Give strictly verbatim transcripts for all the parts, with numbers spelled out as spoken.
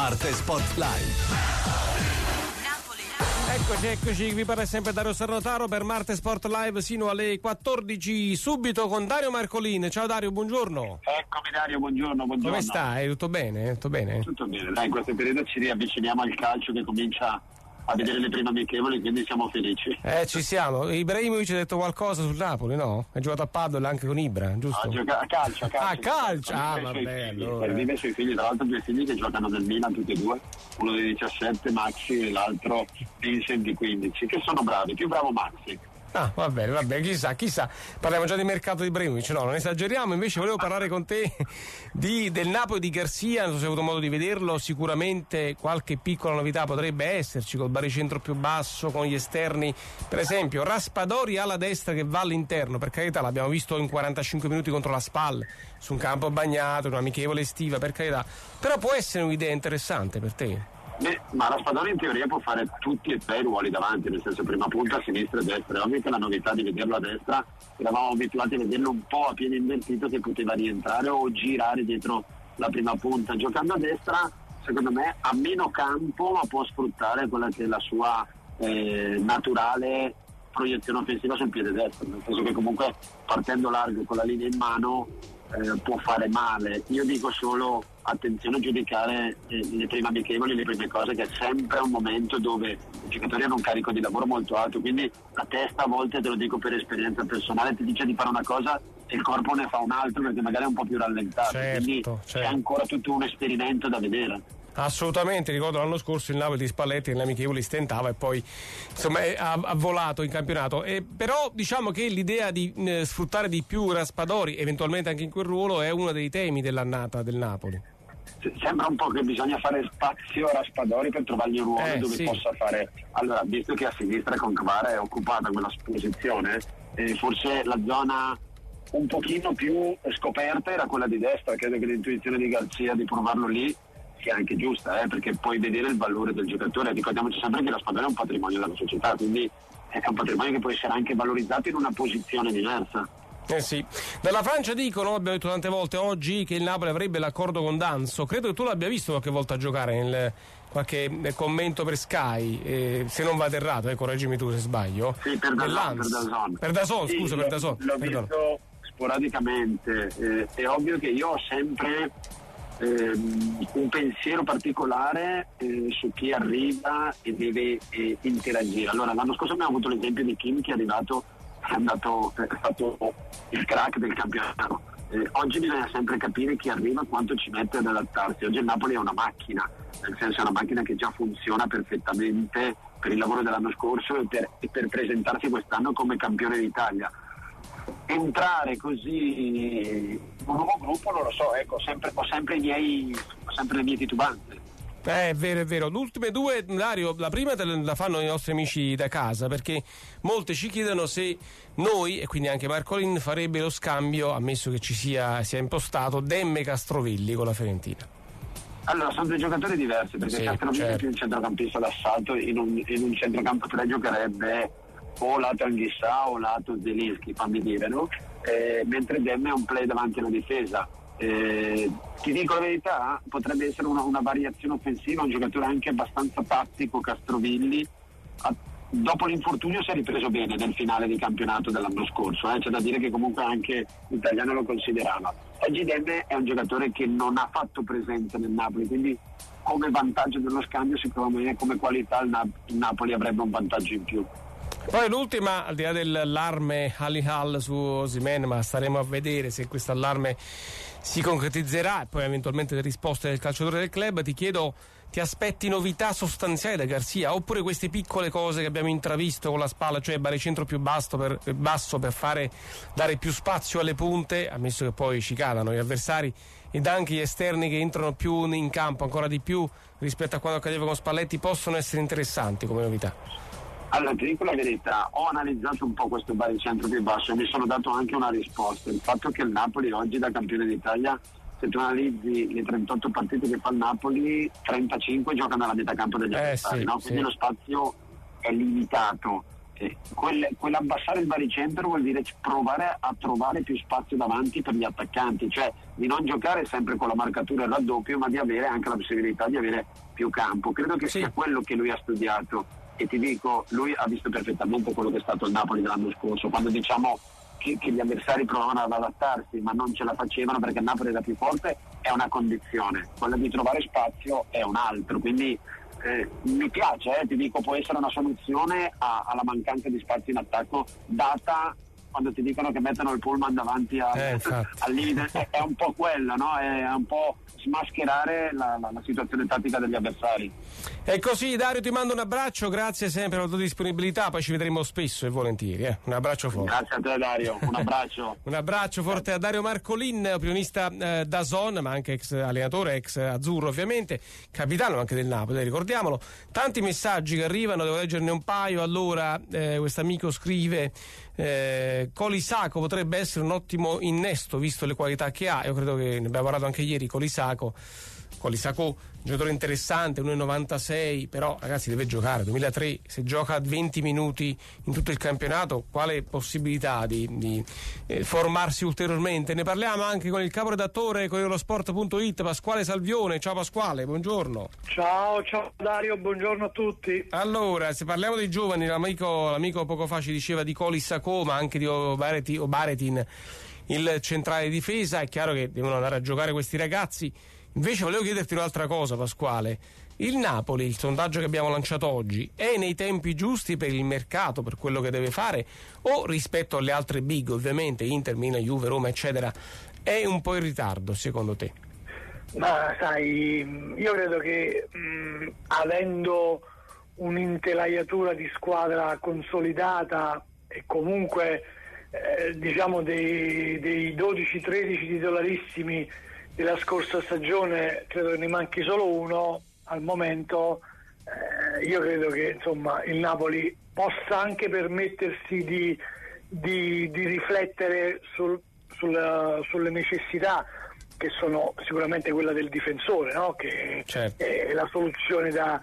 Marte Sport Live. Eccoci, eccoci, vi parla sempre Dario Serrataro per Marte Sport Live sino alle quattordici, subito con Dario Marcolin. Ciao Dario, buongiorno. Eccomi Dario, buongiorno, buongiorno. Come stai? Tutto bene? Tutto bene? Tutto bene, dai, in questo periodo ci riavviciniamo al calcio che comincia a vedere le prime amichevoli, quindi siamo felici. Eh, ci siamo. Ibrahimovic ha detto qualcosa sul Napoli, no? Ha giocato a paddle anche con Ibra, giusto? Ah, gioca- a calcio, a calcio. Ah, calcio, ah, vive vabbè, figli, allora. vive i suoi figli, tra l'altro due figli che giocano nel Milan tutti e due, uno dei diciassette, Maxi, e l'altro Vincent di quindici, che sono bravi, più bravo Maxi. Ah, va bene, va bene, chissà, chissà. Parliamo già di mercato di Ibrahimovic, no, non esageriamo. Invece volevo parlare con te di, del Napoli di Garcia, non so se hai avuto modo di vederlo. Sicuramente qualche piccola novità potrebbe esserci col baricentro più basso, con gli esterni, per esempio Raspadori alla destra che va all'interno, per carità, l'abbiamo visto in quarantacinque minuti contro la Spal su un campo bagnato, in un'amichevole estiva, per carità, però può essere un'idea interessante per te. Beh, ma Raspadori in teoria può fare tutti e tre i ruoli davanti, nel senso prima punta, sinistra e destra. Ovvio che la novità di vederlo a destra, eravamo abituati a vederlo un po' a piede invertito, che poteva rientrare o girare dietro la prima punta. Giocando a destra, secondo me, ha meno campo, ma può sfruttare quella che è la sua eh, naturale proiezione offensiva sul piede destro, nel senso che comunque partendo largo con la linea in mano eh, può fare male. Io dico solo attenzione a giudicare eh, le prime amichevoli, le prime cose, che è sempre un momento dove i giocatori hanno un carico di lavoro molto alto, quindi la testa a volte, te lo dico per esperienza personale, ti dice di fare una cosa e il corpo ne fa un altro perché magari è un po' più rallentato, certo, quindi certo. C'è ancora tutto un esperimento da vedere. Assolutamente, ricordo l'anno scorso il Napoli di Spalletti nelle amichevoli stentava e poi insomma è, ha, ha volato in campionato, e, però diciamo che l'idea di eh, sfruttare di più Raspadori eventualmente anche in quel ruolo è uno dei temi dell'annata del Napoli. Sembra un po' che bisogna fare spazio a Raspadori per trovargli un ruolo eh, dove sì. possa fare. Allora, visto che a sinistra con Kvara è occupata quella posizione, eh, forse la zona un pochino più scoperta era quella di destra. Credo che l'intuizione di Garcia di provarlo lì sia anche giusta, eh, perché puoi vedere il valore del giocatore. Ricordiamoci sempre che Raspadori è un patrimonio della società, quindi è un patrimonio che può essere anche valorizzato in una posizione diversa. Eh sì, dalla Francia dicono, abbiamo detto tante volte oggi, che il Napoli avrebbe l'accordo con Danso. Credo che tu l'abbia visto qualche volta giocare nel qualche nel commento per Sky, eh, se non vado errato, eh, correggimi tu se sbaglio. Sì, per Dazon, per Dazon. Per Dazon, sì, scusa, l'ho, per Dazon. L'ho Perdona. visto sporadicamente, eh, è ovvio che io ho sempre eh, un pensiero particolare eh, su chi arriva e deve eh, interagire. Allora, l'anno scorso abbiamo avuto l'esempio di Kim che è arrivato, è andato, è stato il crack del campionato. Eh, oggi bisogna sempre capire chi arriva quanto ci mette ad adattarsi. Oggi il Napoli è una macchina, nel senso è una macchina che già funziona perfettamente per il lavoro dell'anno scorso e per, e per presentarsi quest'anno come campione d'Italia. Entrare così in un nuovo gruppo non lo so, ecco, sempre, ho sempre i miei ho sempre le mie titubanze. Eh, è vero, è vero. Le ultime due, Dario, la prima te la fanno i nostri amici da casa, perché molti ci chiedono se noi, e quindi anche Marcolin, farebbe lo scambio, ammesso che ci sia, sia impostato, Demme Castrovilli con la Fiorentina. Allora, sono due giocatori diversi, perché Sì, Castrovilli certo. è più un centrocampista d'assalto, in un, in un centrocampo tre giocherebbe o lato Anghissà o lato Zelinski, fammi dire, no? Eh, mentre Demme è un play davanti alla difesa. Eh, ti dico la verità, potrebbe essere una, una variazione offensiva, un giocatore anche abbastanza tattico, Castrovilli. A, dopo l'infortunio si è ripreso bene nel finale di campionato dell'anno scorso, eh. C'è da dire che comunque anche l'italiano lo considerava. Oggi Demme è un giocatore che non ha fatto presenza nel Napoli, quindi come vantaggio dello scambio secondo me, come qualità il, Na- il Napoli avrebbe un vantaggio in più. Poi l'ultima, al di là dell'allarme Al-Hilal su Osimhen, ma staremo a vedere se questo allarme si concretizzerà, e poi eventualmente le risposte del calciatore del club. Ti chiedo, ti aspetti novità sostanziali da Garcia, oppure queste piccole cose che abbiamo intravisto con la Spalla, cioè baricentro più basso per, basso per fare, dare più spazio alle punte, ammesso che poi ci cadano gli avversari, ed anche gli esterni che entrano più in campo ancora di più rispetto a quando accadeva con Spalletti, possono essere interessanti come novità? Allora, ti dico la verità, ho analizzato un po' questo baricentro più basso e mi sono dato anche una risposta. Il fatto che il Napoli oggi da campione d'Italia, se tu analizzi le trentotto partite che fa il Napoli, trentacinque giocano alla metà campo degli eh, avversari, sì, no? Quindi sì. lo spazio è limitato. eh, quel, quell'abbassare il baricentro vuol dire provare a trovare più spazio davanti per gli attaccanti, cioè di non giocare sempre con la marcatura e il raddoppio, ma di avere anche la possibilità di avere più campo. Credo che sì. sia quello che lui ha studiato, e ti dico, lui ha visto perfettamente quello che è stato il Napoli dell'anno scorso, quando diciamo che, che gli avversari provavano ad adattarsi ma non ce la facevano perché il Napoli era più forte, è una condizione, quella di trovare spazio è un altro, quindi eh, mi piace, eh, ti dico, può essere una soluzione a, alla mancanza di spazio in attacco, data quando ti dicono che mettono il pullman davanti a, eh, al limite, è, è un po' quello, no? È un po' smascherare la, la, la situazione tattica degli avversari. E così, Dario, ti mando un abbraccio, grazie sempre per la tua disponibilità, poi ci vedremo spesso e volentieri, eh? Un abbraccio forte. Grazie a te, Dario, un abbraccio. Un abbraccio forte a Dario Marcolin, opinionista eh, da Zon, ma anche ex allenatore, ex azzurro ovviamente, capitano anche del Napoli, ricordiamolo. Tanti messaggi che arrivano, devo leggerne un paio. Allora, eh, questo amico scrive: eh, Colisaco potrebbe essere un ottimo innesto visto le qualità che ha. Io credo che ne abbiamo parlato anche ieri. Colisaco Colisaco giocatore interessante, uno virgola novantasei, però ragazzi deve giocare, duemilatré, se gioca venti minuti in tutto il campionato, quale possibilità di, di eh, formarsi ulteriormente? Ne parliamo anche con il caporedattore corriere punto it, Pasquale Salvione. Ciao Pasquale, buongiorno. Ciao, ciao Dario, buongiorno a tutti. Allora, se parliamo dei giovani, l'amico, l'amico poco fa ci diceva di Colisaco, ma anche di Obareti, Obaretin, il centrale di difesa. È chiaro che devono andare a giocare questi ragazzi. Invece volevo chiederti un'altra cosa, Pasquale. Il Napoli, il sondaggio che abbiamo lanciato oggi, è nei tempi giusti per il mercato, per quello che deve fare, o rispetto alle altre big, ovviamente, Inter, Milan, Juve, Roma, eccetera, è un po' in ritardo, secondo te? Ma sai, io credo che mh, avendo un'intelaiatura di squadra consolidata e comunque eh, diciamo dei, dei dodici tredici titolarissimi della scorsa stagione, credo che ne manchi solo uno al momento. Eh, io credo che insomma il Napoli possa anche permettersi di, di, di riflettere sul, sul, sulle necessità che sono sicuramente quella del difensore, no? Che certo. È la soluzione da,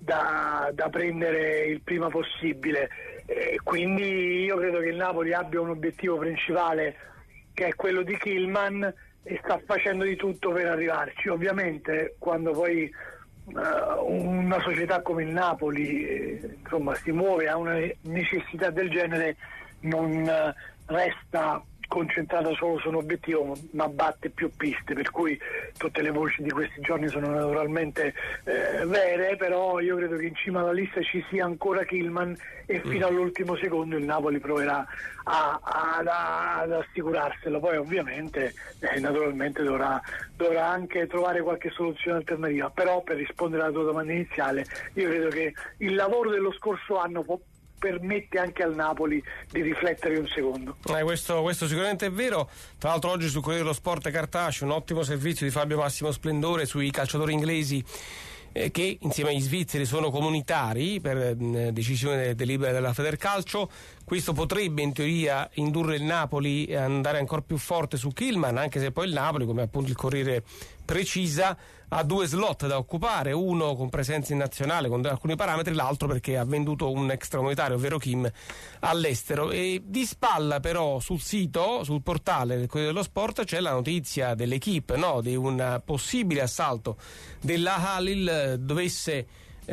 da, da prendere il prima possibile. Eh, quindi io credo che il Napoli abbia un obiettivo principale, che è quello di Kilman, e sta facendo di tutto per arrivarci. Ovviamente quando poi uh, una società come il Napoli eh, insomma si muove a una necessità del genere, non uh, resta concentrata solo su un obiettivo, ma batte più piste, per cui tutte le voci di questi giorni sono naturalmente eh, vere, però io credo che in cima alla lista ci sia ancora Kilman e mm. fino all'ultimo secondo il Napoli proverà a, a, a, ad assicurarselo. Poi ovviamente eh, naturalmente dovrà, dovrà anche trovare qualche soluzione alternativa, però per rispondere alla tua domanda iniziale, io credo che il lavoro dello scorso anno può permette anche al Napoli di riflettere un secondo. Eh, questo, questo sicuramente è vero. Tra l'altro oggi sul Corriere dello Sport cartaceo un ottimo servizio di Fabio Massimo Splendore sui calciatori inglesi eh, che insieme agli svizzeri sono comunitari per eh, decisione delibera della Federcalcio. Questo potrebbe in teoria indurre il Napoli a andare ancora più forte su Kilman, anche se poi il Napoli, come appunto il Corriere precisa, ha due slot da occupare, uno con presenza in nazionale con alcuni parametri, l'altro perché ha venduto un extracomunitario, ovvero Kim, all'estero. E di spalla però sul sito, sul portale del Corriere dello Sport, c'è la notizia dell'Equipe, no? Di un possibile assalto della Halil, dovesse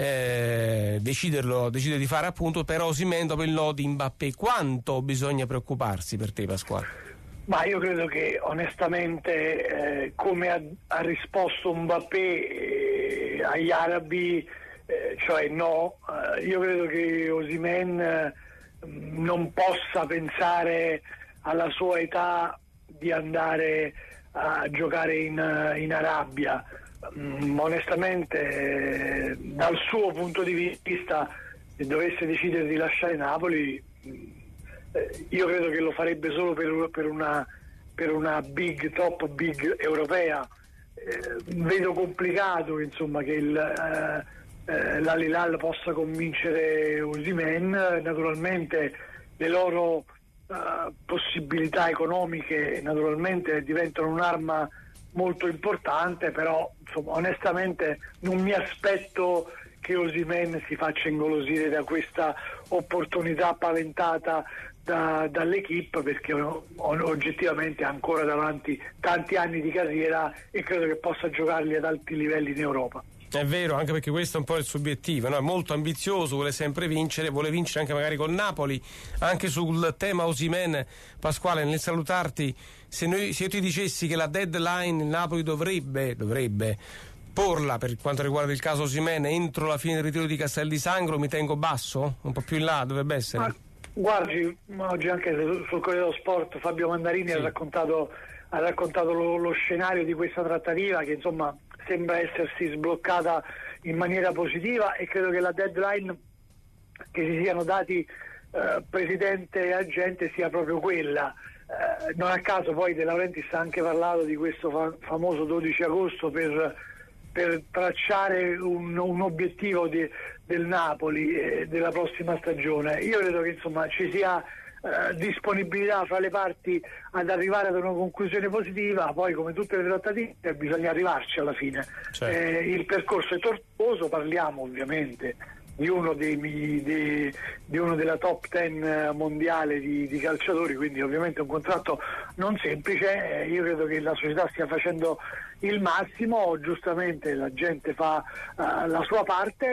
eh, deciderlo, decidere di fare appunto per Osimhen dopo il no di Mbappé. Quanto bisogna preoccuparsi per te, Pasquale? Ma io credo che onestamente eh, come ha, ha risposto Mbappé eh, agli arabi, eh, cioè no, eh, io credo che Osimhen eh, non possa pensare alla sua età di andare a giocare in, in Arabia. Mm, onestamente eh, dal suo punto di vista, se dovesse decidere di lasciare Napoli, io credo che lo farebbe solo per, per una per una big, top big europea. Eh, vedo complicato insomma che il, eh, eh, l'Al-Hilal possa convincere Osimhen. Naturalmente le loro eh, possibilità economiche naturalmente diventano un'arma molto importante, però insomma onestamente non mi aspetto che Osimhen si faccia ingolosire da questa opportunità paventata da, dall'equipe, perché oggettivamente ha ancora davanti tanti anni di carriera e credo che possa giocarli ad alti livelli in Europa. È vero, anche perché questo è un po' il suo obiettivo, no? È molto ambizioso, vuole sempre vincere, vuole vincere anche magari col Napoli. Anche sul tema Osimhen, Pasquale, nel salutarti, se, noi, se io ti dicessi che la deadline il Napoli dovrebbe, dovrebbe porla per quanto riguarda il caso Osimhen entro la fine del ritiro di Castel di Sangro, mi tengo basso? Un po' più in là dovrebbe essere? Ma, guardi, oggi anche sul Corriere dello Sport Fabio Mandarini sì. ha raccontato, ha raccontato lo, lo scenario di questa trattativa che insomma sembra essersi sbloccata in maniera positiva, e credo che la deadline che si siano dati eh, presidente e agente sia proprio quella. Eh, non a caso poi De Laurentiis ha anche parlato di questo fa- famoso dodici agosto per, per tracciare un, un obiettivo di, del Napoli e della prossima stagione. Io credo che insomma ci sia Eh, disponibilità fra le parti ad arrivare ad una conclusione positiva. Poi, come tutte le trattative, bisogna arrivarci alla fine. Certo. Eh, il percorso è tortuoso, parliamo ovviamente di uno dei, di, di uno della top ten mondiale di, di calciatori, quindi ovviamente un contratto non semplice. Eh, io credo che la società stia facendo il massimo, giustamente la gente fa uh, la sua parte,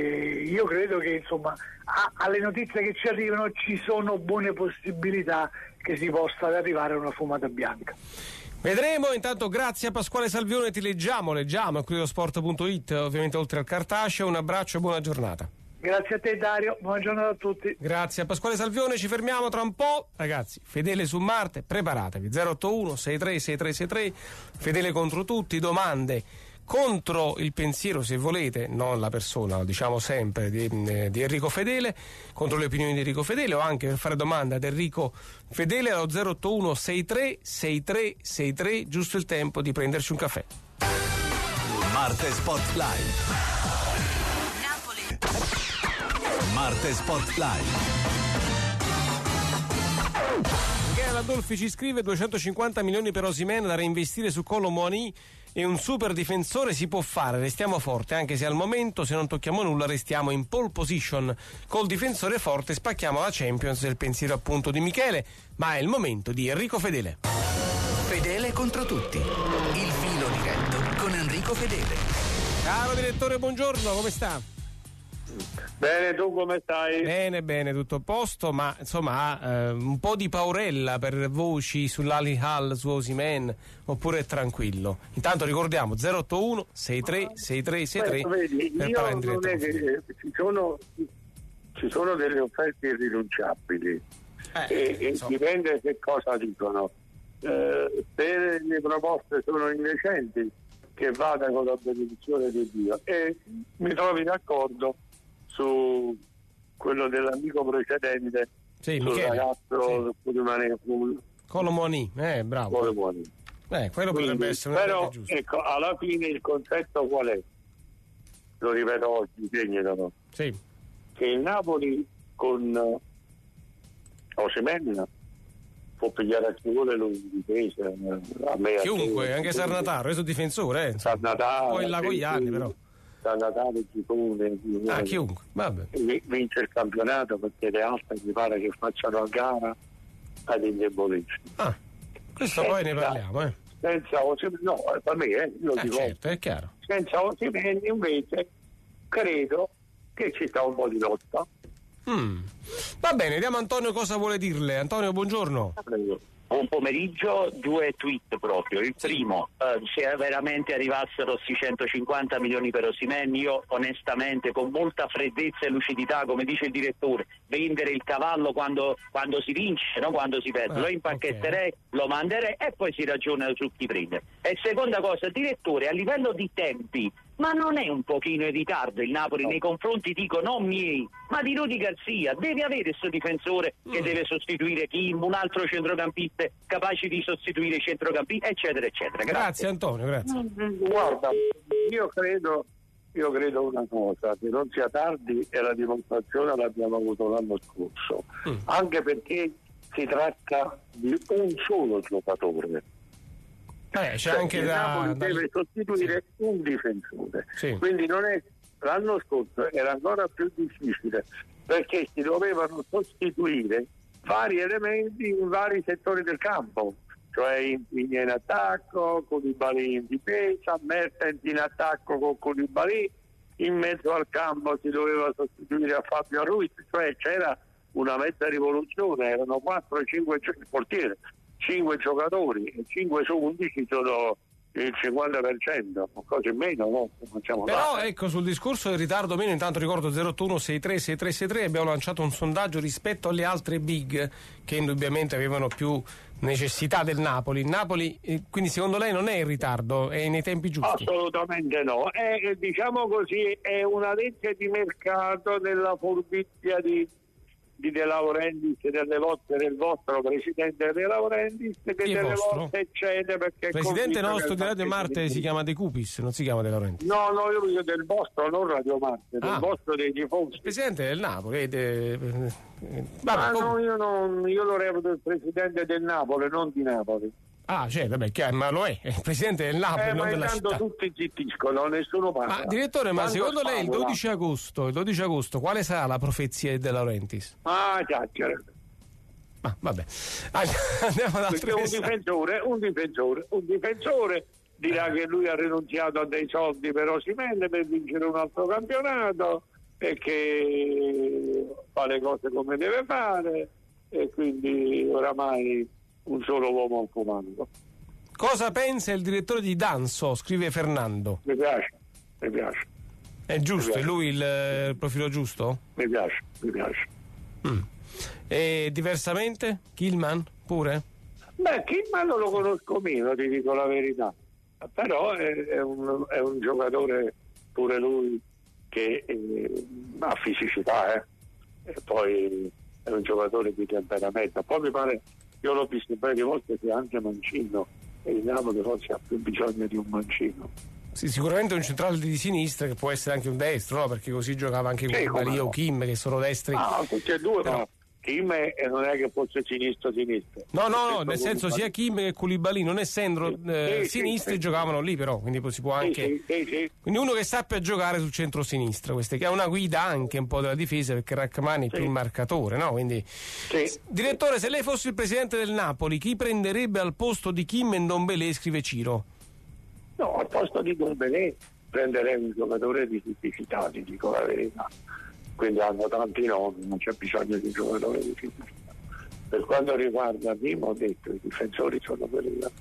e io credo che insomma a, alle notizie che ci arrivano ci sono buone possibilità che si possa arrivare a una fumata bianca. Vedremo. Intanto grazie a Pasquale Salvione, ti leggiamo, leggiamo a Corridosport punto it, ovviamente oltre al cartaceo. Un abbraccio e buona giornata. Grazie a te Dario, buona giornata a tutti. Grazie a Pasquale Salvione, ci fermiamo tra un po'. Ragazzi, Fedele su Marte, preparatevi, zero otto uno sei tre sei tre sei tre, Fedele contro tutti, domande contro il pensiero, se volete, non la persona, lo diciamo sempre, di, di Enrico Fedele, contro le opinioni di Enrico Fedele, o anche per fare domande ad Enrico Fedele allo zero otto uno sei tre sei tre sei tre, giusto il tempo di prenderci un caffè. Marte Sport Live. Marte Sport Live. Michele Landolfi ci scrive: duecentocinquanta milioni per Osimhen da reinvestire su Kolo Muani e un super difensore si può fare, restiamo forte, anche se al momento se non tocchiamo nulla restiamo in pole position. Col difensore forte spacchiamo la Champions, del pensiero appunto di Michele, ma è il momento di Enrico Fedele. Fedele contro tutti, il filo diretto con Enrico Fedele. Caro direttore, buongiorno, come sta? Bene, tu come stai? Bene, bene, tutto a posto, ma insomma ha eh, un po' di paurella per voci sull'Al Hilal, su Osimhen, oppure è tranquillo? Intanto ricordiamo zero otto uno sei tre sei tre sei tre. Beh, vedi, per io parlare in non è che, ci, sono, ci sono delle offerte irrinunciabili eh, e, e dipende che cosa dicono. Eh, se le proposte sono indecenti, che vada con la benedizione di Dio, e mi trovi d'accordo su quello dell'amico precedente, sì, sul Michele, ragazzo sì. rimane sul Kolo Muani, eh, bravo. Kolo Muani. Eh, quello Quindi, potrebbe essere però giusto. ecco, alla fine il concetto qual è? Lo ripeto oggi, segnalo, sì. che il Napoli con Osimhen può pigliare a chi vuole lui in difesa, a me chiunque, a anche Sarnataro, è su difensore, eh, Sarnataro, poi là con gli anni però. Sarnataro, Chicone, Ah, chiunque, vabbè. vince il campionato, perché le altre mi pare che facciano a gara ad indebolirsi. Ah, questo senza, poi ne parliamo, eh. Senza Osimhen, no, per me, eh, io Eh, dico, certo, è chiaro. senza Osimhen invece credo che ci sta un po' di lotta. Mm. Va bene, vediamo Antonio cosa vuole dirle. Antonio, buongiorno. Prego. Buon pomeriggio, due tweet proprio. Il primo, eh, se veramente arrivassero questi centocinquanta milioni per Osimhen, io onestamente con molta freddezza e lucidità, come dice il direttore, vendere il cavallo quando, quando si vince, non quando si perde, Eh, lo impacchetterei, okay. lo manderei e poi si ragiona su chi prende. E seconda cosa, direttore, a livello di tempi, ma non è un pochino in ritardo il Napoli no. nei confronti, dico, non miei, ma di Rudy Garcia? Deve avere questo difensore mm. che deve sostituire Kim, un altro centrocampista capace di sostituire i centrocampisti, eccetera, eccetera. Grazie, grazie Antonio, grazie. Guarda, io credo, io credo una cosa, che non sia tardi, e la dimostrazione l'abbiamo avuto l'anno scorso, mm. anche perché si tratta di un solo giocatore. Eh, c'è cioè, anche il da, Napoli da... deve sostituire sì. un difensore, sì. quindi non è l'anno scorso era ancora più difficile perché si dovevano sostituire vari elementi in vari settori del campo, cioè Insigne in attacco, Koulibaly in difesa, Mertens in attacco con Koulibaly, in mezzo al campo si doveva sostituire a Fabio Ruiz, cioè c'era una mezza rivoluzione, erano quattro cinque portieri, cinque giocatori e cinque su undici sono il cinquanta per cento, cose meno, no? Facciamo Però dare. ecco, sul discorso del ritardo meno, intanto ricordo zero otto uno sei tre sei tre sei tre, abbiamo lanciato un sondaggio rispetto alle altre big che indubbiamente avevano più necessità del Napoli. Il Napoli, eh, quindi secondo lei non è in ritardo, è nei tempi giusti? Assolutamente no, è, diciamo così, è una legge di mercato della furbizia di di De Laurentiis e delle volte del vostro presidente De Laurentiis che Chi è delle vostro? volte cede perché Presidente convinto nostro che di Radio Marte il- si chiama De Cupis, non si chiama De Laurentiis. no no io dico del vostro, non Radio Marte, del Ah. vostro dei tifosi. Presidente del Napoli, eh, de- eh, vabbè, Ah, no, comunque- io, non, io lo reputo il presidente del Napoli, non di Napoli. ah, certo, vabbè, chiaro, ma lo è, è il presidente del Napoli, Eh, non ma della intanto città. tutti zittiscono, nessuno parla. Ma direttore, ma Quando secondo lei il favola- dodici agosto, il dodici agosto, quale sarà la profezia di De Laurentiis? Ah, chiacchiere. Ah, vabbè. Andiamo ad Perché altri un messaggi. difensore, un difensore, un difensore dirà che lui ha rinunciato a dei soldi per Osimhen per vincere un altro campionato e che fa le cose come deve fare e quindi oramai un solo uomo al comando. Cosa pensa il direttore di Danso? Scrive Fernando. Mi piace, mi piace, È giusto? Mi È piace. lui il, eh, il profilo giusto? mi piace, mi piace. Mm. E diversamente? Killman? Pure? Beh, Kidman non lo conosco meno, ti dico la verità, però è, è, un, è un giocatore pure lui che eh, ha fisicità, eh. E poi è un giocatore di temperamento. Poi mi pare, io l'ho visto un paio di volte che è anche mancino e il Napoli forse ha più bisogno di un mancino. Sì, sicuramente un centrale di sinistra che può essere anche un destro, no? Perché così giocava anche Sì, con come o no. Kim, che sono destri. Ah, tutti e due, Però- ma Kim è- non è che fosse sinistro-sinistro. No, no, no, Questo nel senso Koulibaly. sia Kim che Koulibaly, non essendo Sì, eh, sì, sinistri, sì. giocavano lì però, quindi poi si può Sì, anche... sì, sì, sì. Quindi uno che sappia giocare sul centro-sinistra, queste, che ha una guida anche un po' della difesa, perché Rachmani è Sì. più il marcatore, no? Quindi... Sì. Direttore, se lei fosse il presidente del Napoli, chi prenderebbe al posto di Kim e Ndombele, scrive Ciro? No, al posto di Dombelé prenderei un giocatore di fisicità, ti dico la verità. Quindi hanno tanti nomi, non c'è bisogno di un giocatore di fisicità. Per quanto riguarda Kim, ho detto i difensori sono quelli là.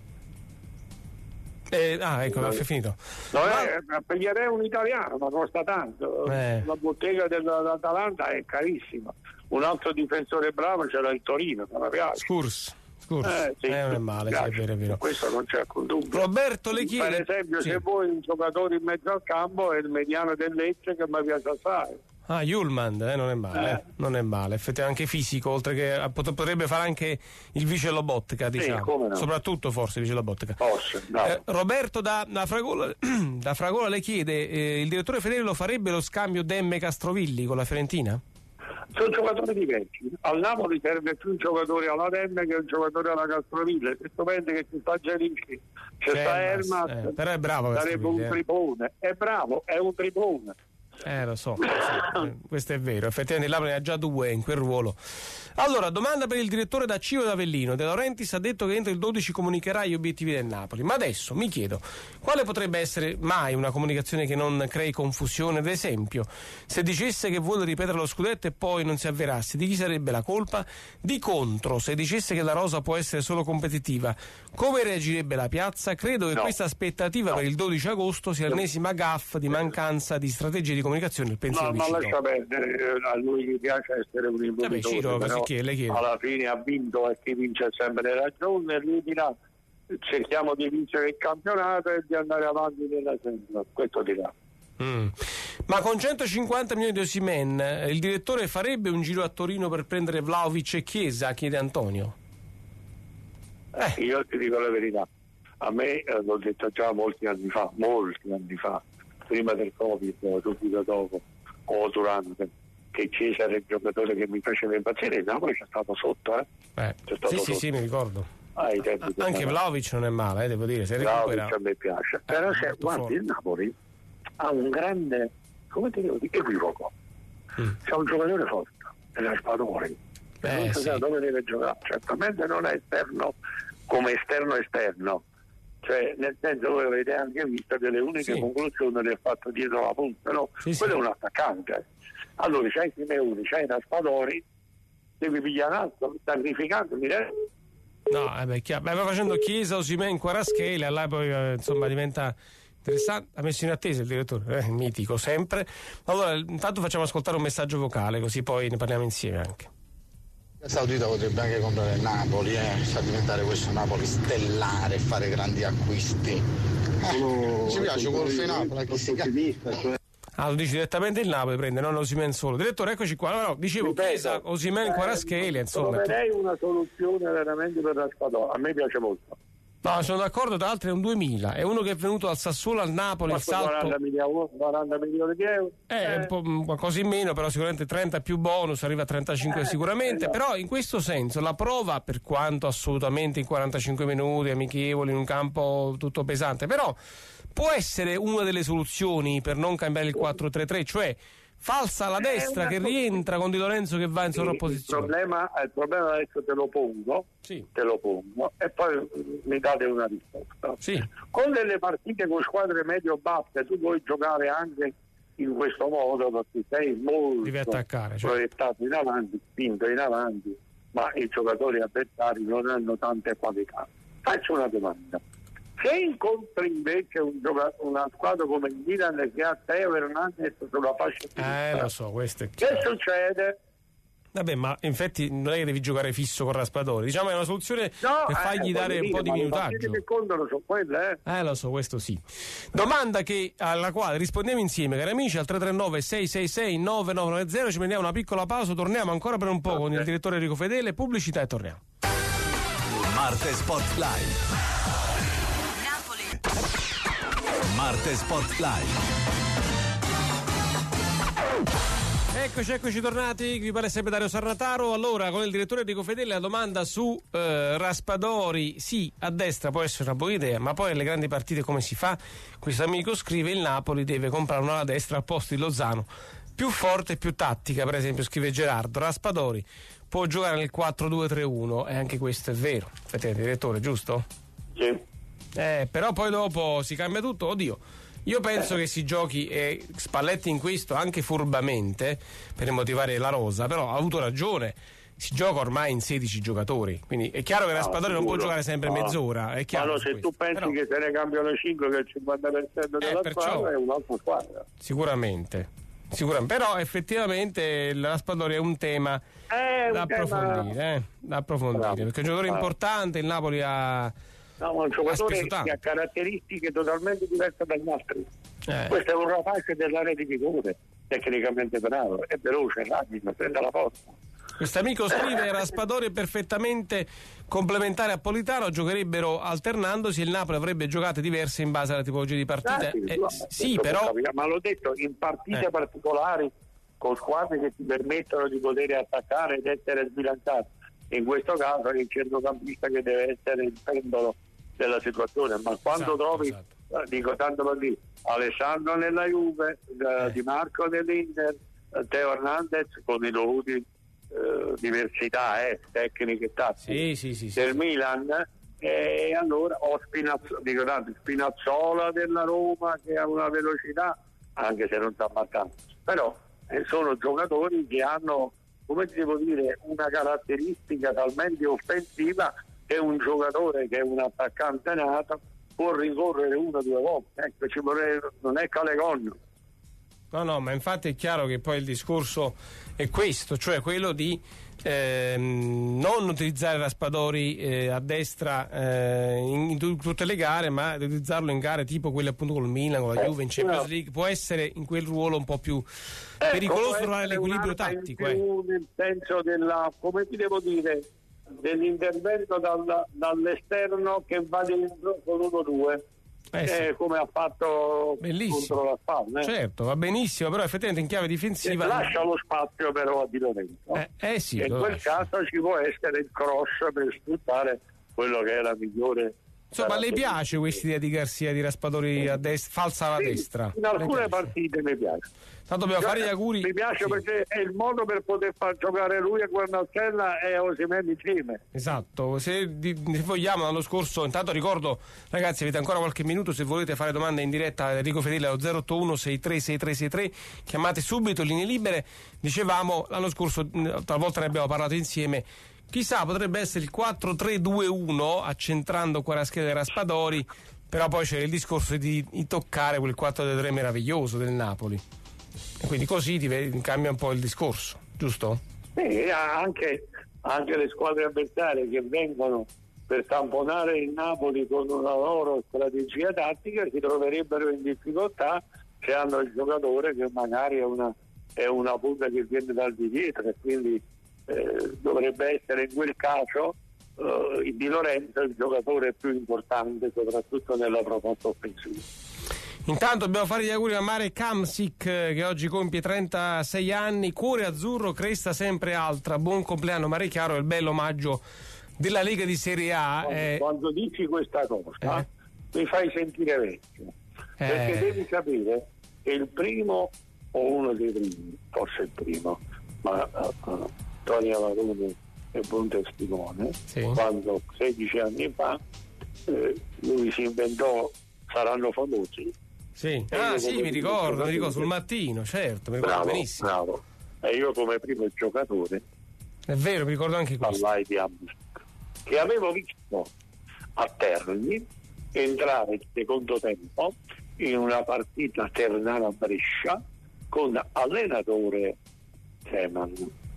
Eh, ah, ecco, No. è finito. No, Ma- eh, prenderei un italiano, ma costa tanto. Eh. La bottega dell'Atalanta è carissima. Un altro difensore bravo c'era il Torino, che mi piace. Scurs, Scurs. Eh, sì, Eh, non è male, sì, è piace. vero, è vero. Questo non c'è alcun dubbio. Roberto le chiede... Per esempio, Sì. se vuoi un giocatore in mezzo al campo è il mediano del Lecce che mi piace assai. Ah, Julmand, eh, non è male, Eh. eh, non è male, effettivamente anche fisico, oltre che eh, pot- potrebbe fare anche il vice Lobotka, diciamo, come no. soprattutto forse il vice Lobotka. Forse, no. Eh, Roberto da, da, Fragola, da Fragola le chiede, eh, il direttore Fedele lo farebbe lo scambio Demme-Castrovilli con la Fiorentina? Sono giocatori diversi. Al Napoli serve più un giocatore alla Demme che un giocatore alla Castroville. Se tu pensi che ci sta Gelinski, c'è sta Elmas, Elmas, eh, però è bravo sarebbe un Castroville, eh. tripone. È bravo, è un tripone. Eh, lo so, lo so, eh, questo è vero, effettivamente il Napoli ne ha già due in quel ruolo. Allora, domanda per il direttore da Ciro d'Avellino. De Laurentiis ha detto che entro il dodici comunicherà gli obiettivi del Napoli, ma adesso mi chiedo, quale potrebbe essere mai una comunicazione che non crei confusione? Ad esempio, se dicesse che vuole ripetere lo scudetto e poi non si avverasse, di chi sarebbe la colpa? Di contro, se dicesse che la rosa può essere solo competitiva, come reagirebbe la piazza? Credo che No. questa aspettativa No. per il dodici agosto sia l'ennesima gaffa di mancanza di strategie di comunicazione del pensiero No, di non Ciro. lascia perdere, a lui gli piace essere un imprenditore, Ciro, però così che le chiedo. alla fine ha vinto e chi vince ha sempre ragione e lui dirà cerchiamo di vincere il campionato e di andare avanti nella Champions, questo dirà. Mm. Ma con centocinquanta milioni di Osimhen, eh, il direttore farebbe un giro a Torino per prendere Vlahovic e Chiesa, chiede Antonio. Eh. Io ti dico la verità, a me eh, l'ho detto già molti anni fa, molti anni fa, prima del Covid, subito dopo o durante, che Chiesa era il giocatore che mi faceva impazzire, il Napoli c'è stato sotto, eh? Eh. C'è stato Sì, sì, sotto. sì, mi ricordo. Ai tempi Ah, del anche Napoli. Vlahovic non è male, eh, devo dire, se Vlahovic recupera. a me piace, però se, molto guardi, forte. il Napoli ha un grande come ti devo dire, equivoco. Mm. C'è un giocatore forte, è Raspadori, eh, non so sì. dove deve giocare, certamente non è esterno come esterno esterno, cioè nel senso voi avete anche visto che le uniche sì. conclusioni le ha fatto dietro la punta, no? Sì, quello sì. è un attaccante. Allora c'hai Simeoni, c'hai Raspadori, devi pigliare un altro, sacrificando, mi rendo. No, eh beh, chiaro. Beh, va facendo Chiesa, Osimhen, Kvaratskhelia, là poi eh, insomma diventa interessante. Ha messo in attesa il direttore, eh, mitico sempre. Allora, intanto facciamo ascoltare un messaggio vocale, così poi ne parliamo insieme anche. La Saudita potrebbe anche comprare il Napoli, eh, far diventare questo Napoli stellare, fare grandi acquisti. Eh, ci piace col Napoli, che si chiama. Ah, lo dici direttamente il Napoli prende, non Osimhen solo. Direttore, eccoci qua. No, no, dicevo Chiesa, Osimhen, Kvaratskhelia, insomma. Troverei una soluzione veramente per Raspadori, a me piace molto. No, sono d'accordo, tra l'altro è un duemila, è uno che è venuto dal Sassuolo al Napoli, il salto quaranta milioni, quaranta milioni di euro. è un po' qualcosa in meno, però sicuramente trenta più bonus, arriva a trentacinque eh, sicuramente, esatto. Però in questo senso la prova, per quanto assolutamente in quarantacinque minuti, amichevoli, in un campo tutto pesante, però può essere una delle soluzioni per non cambiare il quattro tre tre, cioè falsa alla destra che rientra con Di Lorenzo che va in sovrapposizione. Il problema, il problema adesso te lo pongo, sì. te lo pongo e poi mi date una risposta. Sì. Con delle partite con squadre medio-basse tu puoi giocare anche in questo modo perché sei molto Devi attaccare, cioè. proiettato in avanti, spinto in avanti, ma i giocatori avversari non hanno tante qualità. Faccio una domanda. Se incontri invece un gioca- una squadra come il Milan che ha Teo Hernandez sulla fascia sinistra, Eh, lo so, questo è che chiaro. succede? Vabbè, ma infatti non è che devi giocare fisso con Raspadori, diciamo è una soluzione No, per eh, fargli dare un dire, po' di ma minutaggio. Le che contano sono quelle, eh? Eh, lo so, questo sì. Domanda che, alla quale rispondiamo insieme, cari amici, al tre tre nove sei sei sei nove nove nove zero. Ci prendiamo una piccola pausa, torniamo ancora per un po' con il direttore Enrico Fedele, pubblicità e torniamo. Marte Spotlight. Marte Spotlight. Eccoci, eccoci tornati, vi parla sempre Dario Sarnataro. Allora, con il direttore Enrico Fedele la domanda su eh, Raspadori, sì, a destra può essere una buona idea, ma poi alle grandi partite come si fa? Questo amico scrive: il Napoli deve comprare una alla destra al posto di Lozano, più forte e più tattica, per esempio, scrive Gerardo. Raspadori può giocare nel quattro due tre uno, e anche questo è vero. Effettivamente, direttore, giusto? Sì. Eh, però poi dopo si cambia tutto, oddio. Io penso che si giochi, e Spalletti in questo anche furbamente per motivare la rosa, però ha avuto ragione, si gioca ormai in sedici giocatori, quindi è chiaro che Raspadori no, non può giocare sempre no. mezz'ora, è chiaro. Ma no, se questo. tu pensi però, che se ne cambiano le cinque che è il cinquanta per cento della perciò, squadra è un'altra squadra. Sicuramente, sicuramente, però effettivamente il Raspadori è un tema è un da approfondire, tema... eh, da approfondire Bravo. perché è un giocatore Bravo. importante, il Napoli ha... No, ma un giocatore speso tanto. che ha caratteristiche totalmente diverse dagli altri. Eh. Questo è un rapace dell'area di rigore, tecnicamente bravo, è veloce, rapido, prende la forza. Quest'amico scrive: Raspadori è perfettamente complementare a Politano, giocherebbero alternandosi e il Napoli avrebbe giocate diverse in base alla tipologia di partita. Ah, sì, eh, no, sì, però ma l'ho detto, in partite eh. particolari con squadre che ti permettono di poter attaccare ed essere sbilanciati. In questo caso è il centrocampista che deve essere il pendolo della situazione, ma quando esatto, trovi esatto. eh, dico tanto per dire Alessandro nella Juve, eh, eh. Di Marco nell'Inter, eh, Teo Hernandez con i dovuti eh, diversità eh, tecniche e tattiche sì, sì, sì, del sì. Milan, e allora ho Spinazzola, dico tanto, Spinazzola della Roma che ha una velocità anche se non sta battendo, però eh, sono giocatori che hanno, come ti devo dire, una caratteristica talmente offensiva che un giocatore che è un attaccante nato può ricorrere una o due volte. Ecco, ci vorrebbe, non è Calegon. No, no, ma infatti è chiaro che poi il discorso è questo, cioè quello di ehm, non utilizzare Raspadori eh, a destra eh, in, in t- tutte le gare, ma di utilizzarlo in gare tipo quelle appunto col Milan, con la Eh, Juve in Champions no. League. Può essere in quel ruolo un po' più Ecco, pericoloso può trovare essere l'equilibrio un'arma in tattico. più, Eh. nel senso della, come ti devo dire, dell'intervento dal, dall'esterno che va dentro con uno due. Eh sì. Eh, come ha fatto Bellissimo. contro la Spal, eh. Certo, va benissimo, però effettivamente in chiave difensiva lascia lo spazio però a Di Lorenzo. eh, eh sì, e in lo quel lascia. caso ci può essere il cross per sfruttare quello che è la migliore Insomma, le piace questa idea di Garcia, di Raspadori a destra, falsa a sì, destra? In alcune partite mi piace. Tanto dobbiamo fare gli auguri. Mi piace, sì, perché è il modo per poter far giocare lui a Guarnastella e Osimhen insieme. Esatto, se, di, se vogliamo, l'anno scorso, intanto ricordo, ragazzi, avete ancora qualche minuto, se volete fare domande in diretta a Enrico Fedele allo zero otto uno sei tre sei tre sei tre, chiamate subito, linee libere. Dicevamo, l'anno scorso, talvolta ne abbiamo parlato insieme, chissà, potrebbe essere il quattro tre due uno, accentrando Kvaratskhelia e Raspadori, però poi c'è il discorso di, di toccare quel quattro tre meraviglioso del Napoli. E quindi così ti cambia un po' il discorso, giusto? Sì, anche, anche le squadre avversarie che vengono per tamponare il Napoli con una loro strategia tattica si troverebbero in difficoltà se hanno il giocatore che magari è una, è una punta che viene dal di dietro, e quindi eh, dovrebbe essere in quel caso eh, il Di Lorenzo il giocatore più importante, soprattutto nella proposta offensiva. Intanto dobbiamo fare gli auguri a Marek Hamsik, che oggi compie trentasei anni, cuore azzurro, cresta sempre alta. Buon compleanno Mare Chiaro, il bello omaggio della Lega di Serie A. Quando, eh... quando dici questa cosa eh. mi fai sentire vecchio, eh. perché devi sapere che il primo, o uno dei primi, forse il primo, ma uh, uh, Tony Avarone è buon testimone, sì. Quando sedici anni fa eh, lui si inventò Saranno famosi. Sì, ah, sì, mi ricordo, mi ricordo sul mattino, certo, mi ricordo bravo, benissimo. Bravo. E io come primo giocatore, è vero, mi ricordo anche questo, parlai di Hamsik, che avevo visto a Terni entrare il secondo tempo in una partita Ternana-Brescia con allenatore Seman,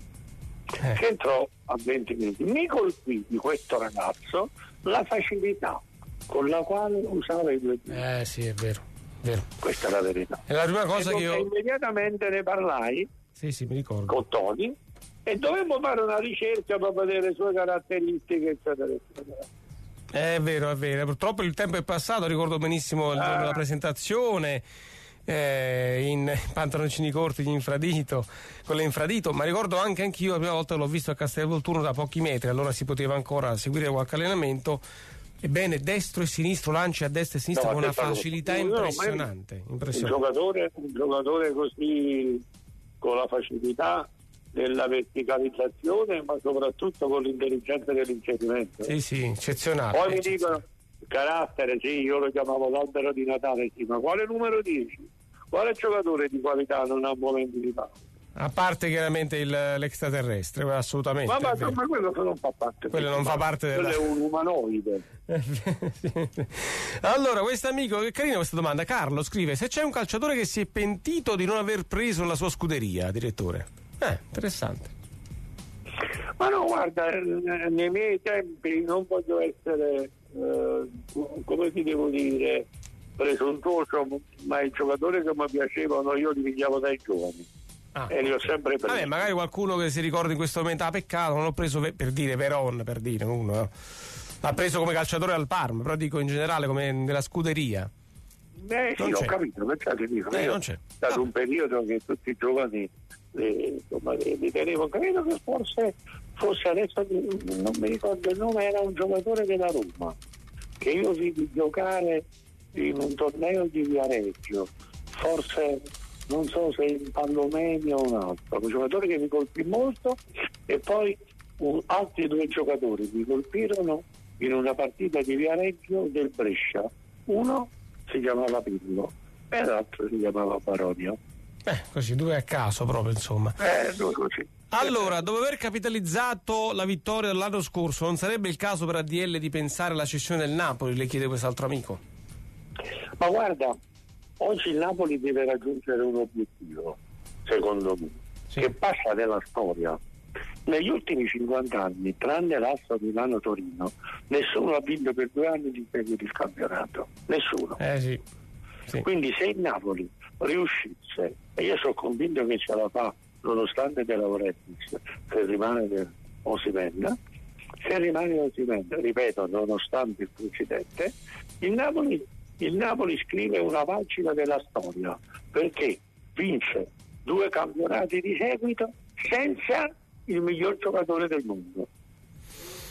eh. che entrò a venti minuti. Mi colpì di questo ragazzo la facilità con la quale usava i due piedi. Eh sì, è vero, vero. Questa è la verità. È la prima cosa e che io immediatamente ne parlai sì, sì, mi ricordo. con Tony e dovemmo fare una ricerca per vedere le sue caratteristiche, eccetera, eccetera. È vero, è vero. Purtroppo il tempo è passato, ricordo benissimo il giorno ah. della presentazione. Eh, in pantaloncini corti di infradito, con l'infradito, ma ricordo anche anch'io la prima volta che l'ho visto a Castelvolturno da pochi metri, allora si poteva ancora seguire qualche allenamento. Ebbene, destro e sinistro, lanci a destra e a sinistra no, con una facilità cosa. impressionante, no, impressionante. Un giocatore, un giocatore così, con la facilità della verticalizzazione, ma soprattutto con l'intelligenza dell'inserimento. Sì, sì, eccezionale. Poi eccezionale. mi dicono carattere, sì, io lo chiamavo l'albero di Natale, sì, ma quale numero dieci? Quale giocatore di qualità non ha momenti di pausa? A parte chiaramente il, l'extraterrestre, assolutamente. Ma, ma, ma quello non fa parte. Quello non fa parte della... Quello è un umanoide. Allora, questo amico, che carina questa domanda, Carlo scrive: se c'è un calciatore che si è pentito di non aver preso la sua scuderia, direttore. Eh, interessante. Ma no, guarda, nei miei tempi non voglio essere, eh, come ti devo dire, presuntuoso, ma i giocatori che mi piacevano io li pigliavo dai giovani. Ah, e li ho sempre presi. Vabbè, magari qualcuno che si ricorda in questo momento, ah peccato, non l'ho preso per dire Veron, per dire uno, no? L'ha preso come calciatore al Parma, però dico in generale come nella scuderia. Eh sì, ho capito, perché ti dico, eh, io non c'è. È stato no. un periodo che tutti i giovani li, insomma, li, li tenevo, credo che forse fosse adesso non mi ricordo il nome, era un giocatore della Roma che io vidi giocare in un torneo di Viareggio, forse non so se in Pallomeni o un altro, un giocatore che mi colpì molto, e poi un, altri due giocatori mi colpirono in una partita di Viareggio del Brescia. Uno si chiamava Pirlo e l'altro si chiamava Baronio. Eh, così due a caso proprio, insomma. Eh, due così. Allora, dopo aver capitalizzato la vittoria dell'anno scorso, non sarebbe il caso per A D L di pensare alla cessione del Napoli, le chiede quest'altro amico? Ma guarda, oggi il Napoli deve raggiungere un obiettivo, secondo me, sì. che passa nella storia. Negli ultimi cinquanta anni, tranne l'Asso Milano-Torino, nessuno ha vinto per due anni di seguito il campionato. Nessuno. Eh sì. Sì. Quindi se il Napoli riuscisse, e io sono convinto che ce la fa, nonostante De Laurentiis, se rimane Osimhen, se rimane Osimhen, ripeto, nonostante il precedente, il Napoli, il Napoli scrive una pagina della storia, perché vince due campionati di seguito senza il miglior giocatore del mondo.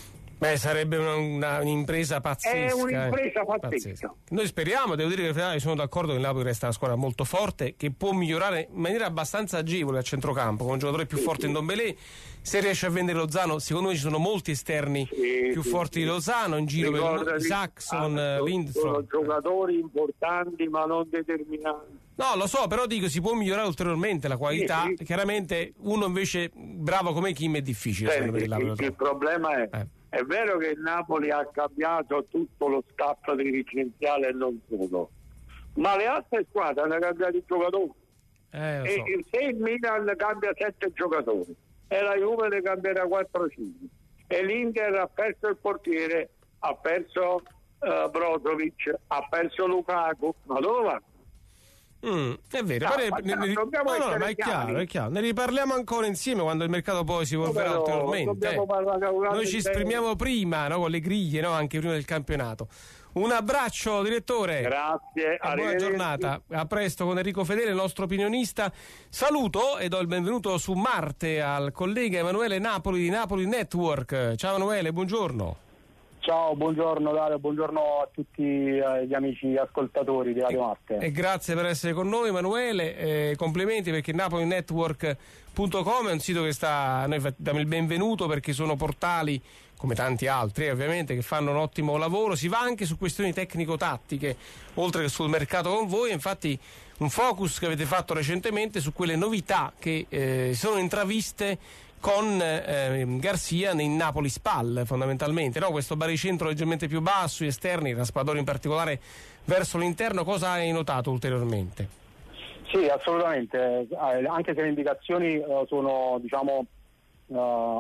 Beh, sarebbe una, una, un'impresa pazzesca. È un'impresa eh. pazzesca. pazzesca. Noi speriamo, devo dire che sono d'accordo che il Napoli resta una squadra molto forte, che può migliorare in maniera abbastanza agevole a centrocampo, con un giocatore più sì, forte sì. in Dombelé. Se riesce a vendere Lozano, secondo me ci sono molti esterni sì, più sì, forti sì. di Lozano in giro, per Saxon, ah, Lindstrom. Sono giocatori importanti ma non determinanti. No, lo so, però dico si può migliorare ulteriormente la qualità. Sì, sì. Chiaramente uno invece bravo come Kim è difficile. Senti, il, il problema è eh. è vero che il Napoli ha cambiato tutto lo staff dirigenziale e non solo, ma le altre squadre hanno cambiato i giocatori. Eh, e so. Se il Milan cambia sette giocatori e la Juve ne cambierà quattro cinque e l'Inter ha perso il portiere, ha perso uh, Brozovic, ha perso Lukaku, ma dove va? Mm, è vero, ah, ma ne, ne, no, no, ma è chiaro, è chiaro, ne riparliamo ancora insieme quando il mercato poi si evolverà ulteriormente. Eh. Noi ci esprimiamo prima, no, con le griglie, no, anche prima del campionato. Un abbraccio, direttore. Grazie. E buona giornata. A presto con Enrico Fedele, il nostro opinionista. Saluto e do il benvenuto su Marte al collega Emanuele Napoli di Napoli Network. Ciao Emanuele, buongiorno. Ciao, buongiorno Dario, buongiorno a tutti gli amici ascoltatori di Radio Marte. E grazie per essere con noi Emanuele, eh, complimenti perché napoli network punto com è un sito che sta, noi diamo il benvenuto perché sono portali come tanti altri ovviamente che fanno un ottimo lavoro, si va anche su questioni tecnico-tattiche oltre che sul mercato con voi, infatti un focus che avete fatto recentemente su quelle novità che eh, sono intraviste con eh, Garcia nei Napoli Spal fondamentalmente, no? Questo baricentro leggermente più basso, gli esterni, il raspadore in particolare verso l'interno, cosa hai notato ulteriormente? Sì, assolutamente, eh, anche se le indicazioni eh, sono diciamo uh,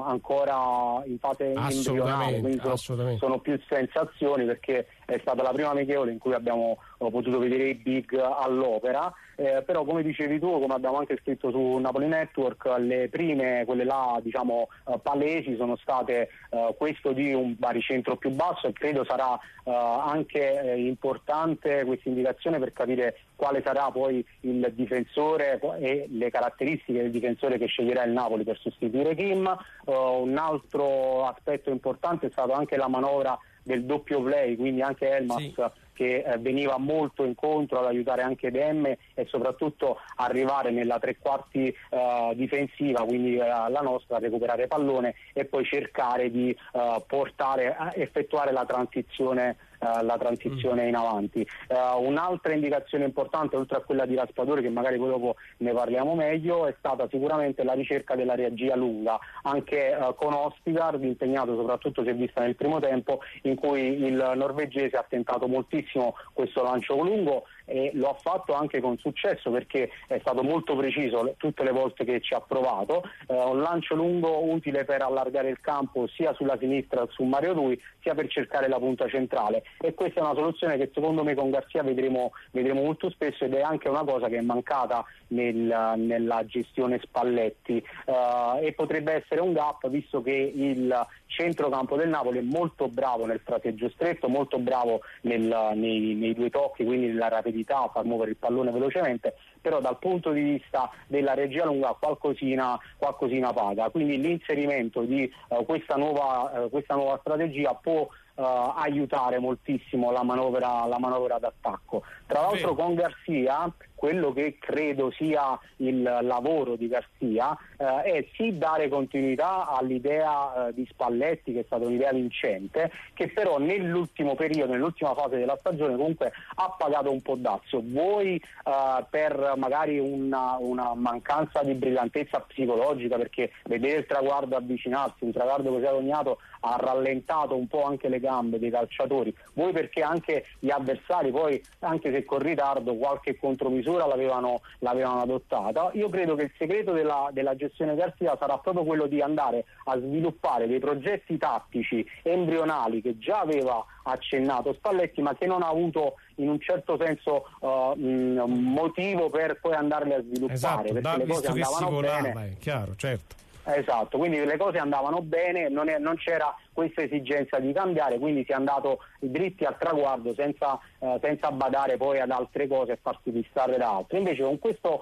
ancora in fase embrionale, quindi sono, sono più sensazioni perché è stata la prima amichevole in cui abbiamo uh, potuto vedere i big all'opera. Eh, però come dicevi tu, come abbiamo anche scritto su Napoli Network, le prime, quelle là diciamo uh, palesi sono state uh, questo di un baricentro più basso e credo sarà uh, anche eh, importante questa indicazione per capire quale sarà poi il difensore e le caratteristiche del difensore che sceglierà il Napoli per sostituire Kim. Uh, un altro aspetto importante è stato anche la manovra del doppio play, quindi anche Elmas sì. che eh, veniva molto incontro ad aiutare anche Demme e soprattutto arrivare nella tre quarti eh, difensiva, quindi eh, la nostra, a recuperare pallone e poi cercare di eh, portare a effettuare la transizione la transizione in avanti. Uh, un'altra indicazione importante, oltre a quella di Raspadori, che magari poi dopo ne parliamo meglio, è stata sicuramente la ricerca della regia lunga, anche uh, con Ostigard, impegnato soprattutto, si è vista nel primo tempo, in cui il norvegese ha tentato moltissimo questo lancio lungo e lo ha fatto anche con successo perché è stato molto preciso tutte le volte che ci ha provato, uh, un lancio lungo utile per allargare il campo sia sulla sinistra su Mario Rui sia per cercare la punta centrale. E questa è una soluzione che secondo me con Garcia vedremo, vedremo molto spesso ed è anche una cosa che è mancata nel, nella gestione Spalletti uh, e potrebbe essere un gap visto che il centrocampo del Napoli è molto bravo nel fraseggio stretto, molto bravo nel, nei, nei due tocchi, quindi nella rapidità a far muovere il pallone velocemente, però dal punto di vista della regia lunga qualcosina, qualcosina paga, quindi l'inserimento di uh, questa, nuova, uh, questa nuova strategia può Uh, aiutare moltissimo la manovra, la manovra d'attacco. Tra l'altro sì. Con Garcia quello che credo sia il lavoro di Garcia uh, è sì dare continuità all'idea uh, di Spalletti, che è stata un'idea vincente, che però nell'ultimo periodo, nell'ultima fase della stagione comunque ha pagato un po' dazio, vuoi uh, per magari una, una mancanza di brillantezza psicologica, perché vedere il traguardo avvicinarsi, un traguardo così agognato ha rallentato un po' anche le gambe dei calciatori, voi perché anche gli avversari poi, anche se con ritardo, qualche contromisura l'avevano, l'avevano adottata. Io credo che il segreto della, della gestione Garcia sarà proprio quello di andare a sviluppare dei progetti tattici embrionali che già aveva accennato Spalletti ma che non ha avuto in un certo senso uh, mh, motivo per poi andarli a sviluppare, esatto, perché da, le cose visto che andavano si volava, bene. È chiaro, certo. Esatto, quindi le cose andavano bene, non, è, non c'era questa esigenza di cambiare, quindi si è andato dritti al traguardo senza, eh, senza badare poi ad altre cose e farsi distrarre da altre. Invece con questo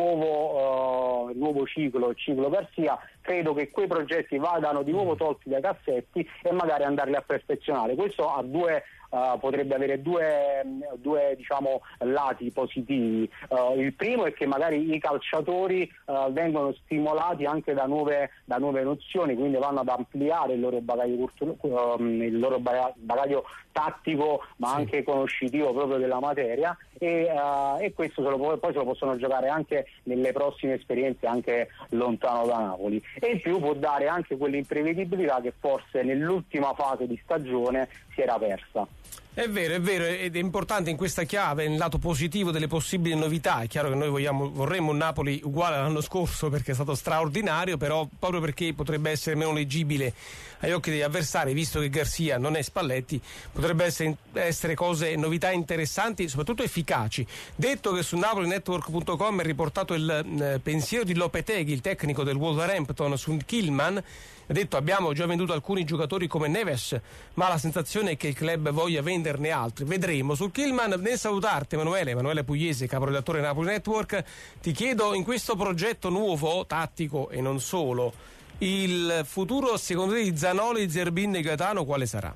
nuovo, uh, nuovo ciclo, il ciclo Garzia, credo che quei progetti vadano di nuovo tolti dai cassetti e magari andarli a perfezionare. Questo ha due Uh, potrebbe avere due, due diciamo, lati positivi. Uh, il primo è che magari i calciatori uh, vengono stimolati anche da nuove, da nuove nozioni, quindi vanno ad ampliare il loro bagaglio, um, il loro bagaglio tattico, ma sì. anche conoscitivo proprio della materia, e, uh, e questo se lo, poi se lo possono giocare anche nelle prossime esperienze, anche lontano da Napoli. E in più può dare anche quell'imprevedibilità che forse nell'ultima fase di stagione si era persa. È vero, è vero, ed è importante in questa chiave, nel lato positivo delle possibili novità. È chiaro che noi vogliamo, vorremmo un Napoli uguale all'anno scorso, perché è stato straordinario, però proprio perché potrebbe essere meno leggibile agli occhi degli avversari, visto che Garzia non è Spalletti, potrebbe essere, essere cose, novità interessanti, soprattutto efficaci. Detto che su napoli network punto com è riportato il eh, pensiero di Lopeteghi, il tecnico del Wolverhampton, su Kilman. Ha detto: abbiamo già venduto alcuni giocatori come Neves, ma la sensazione è che il club voglia venderne altri. Vedremo. Sul Kilman, nel salutarti Emanuele, Emanuele Pugliese, caporedattore Napoli Network, ti chiedo, in questo progetto nuovo, tattico e non solo, il futuro secondo te di Zanoli, Zerbin e Gaetano quale sarà?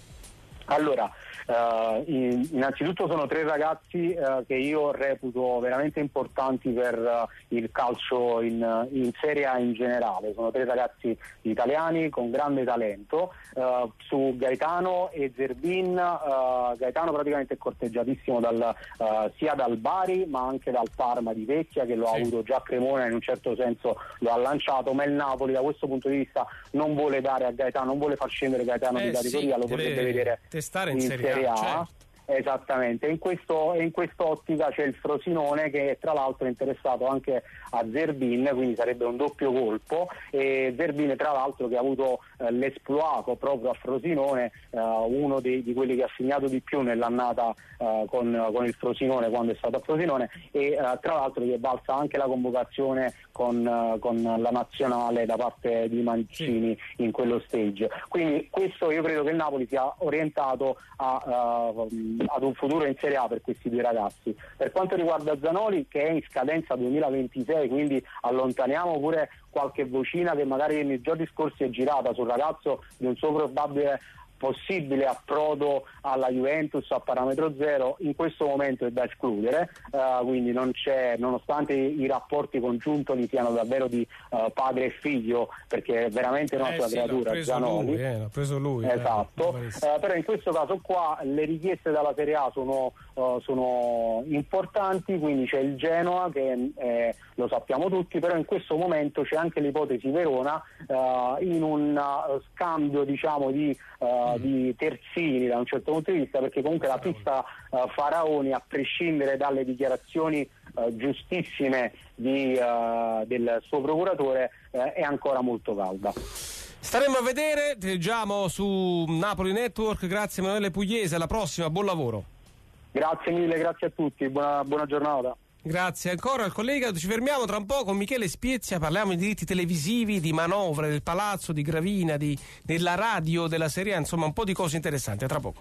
Allora, Uh, in, innanzitutto sono tre ragazzi uh, che io reputo veramente importanti per uh, il calcio in, in Serie A in generale. Sono tre ragazzi italiani con grande talento. Uh, su Gaetano e Zerbin, uh, Gaetano praticamente è corteggiatissimo dal, uh, sia dal Bari ma anche dal Parma di Vecchia, che lo sì. ha avuto già Cremona, in un certo senso lo ha lanciato, ma il Napoli da questo punto di vista non vuole dare a Gaetano, non vuole far scendere Gaetano eh di categoria, sì, lo potrebbe vedere testare in, in Serie A. Serie A. Certo. Esattamente, in questo in quest'ottica c'è il Frosinone, che tra l'altro è interessato anche a Zerbin, quindi sarebbe un doppio colpo, e Zerbin tra l'altro che ha avuto eh, l'esploato proprio a Frosinone, eh, uno dei, di quelli che ha segnato di più nell'annata eh, con, con il Frosinone quando è stato a Frosinone, e eh, tra l'altro gli è valsa anche la convocazione con, uh, con la nazionale da parte di Mancini sì. in quello stage. Quindi questo, io credo che il Napoli sia orientato a, uh, ad un futuro in Serie A per questi due ragazzi. Per quanto riguarda Zanoli, che è in scadenza duemilaventisei, quindi allontaniamo pure qualche vocina che magari nei giorni scorsi è girata sul ragazzo di un suo probabile possibile approdo alla Juventus a parametro zero, in questo momento è da escludere, uh, quindi non c'è, nonostante i, i rapporti congiunti siano davvero di uh, padre e figlio, perché è veramente una eh sua sì, creatura. l'ha preso Zanoli. lui, eh, l'ha preso lui esatto, eh, uh, però in questo caso qua le richieste dalla Serie A sono, uh, sono importanti, quindi c'è il Genoa che eh, lo sappiamo tutti, però in questo momento c'è anche l'ipotesi Verona uh, in un uh, scambio diciamo di uh, di terzini da un certo punto di vista, perché comunque la pista uh, Faraoni, a prescindere dalle dichiarazioni uh, giustissime di, uh, del suo procuratore, uh, è ancora molto calda. Staremo a vedere, ti leggiamo su Napoli Network. Grazie Emanuele Pugliese, alla prossima, buon lavoro. Grazie mille, grazie a tutti, buona, buona giornata. Grazie ancora al collega. Ci fermiamo tra un po' con Michele Spiezia, parliamo di diritti televisivi, di manovre del Palazzo, di Gravina, di, della radio, della Serie A, insomma un po' di cose interessanti. A tra poco.